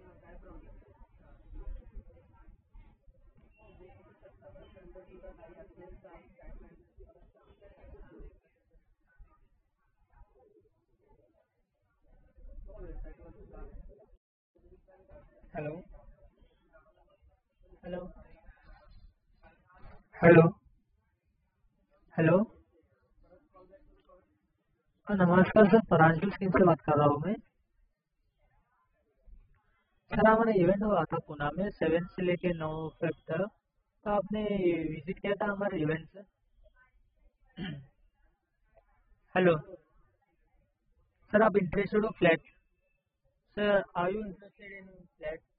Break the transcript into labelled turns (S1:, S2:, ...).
S1: Hello. Hello. Hello. Hello. नमस्कार sir, Pranjal Singh से बात कर रहा हूँ मैं। सर हमारा इवेंट हुआ था पुणे में 7 से लेके 9 फेब तक। तो आपने विजिट किया था हमारे इवेंट से। हेलो। सर आप इंटरेस्टेड हो flat? Sir are you interested in flat?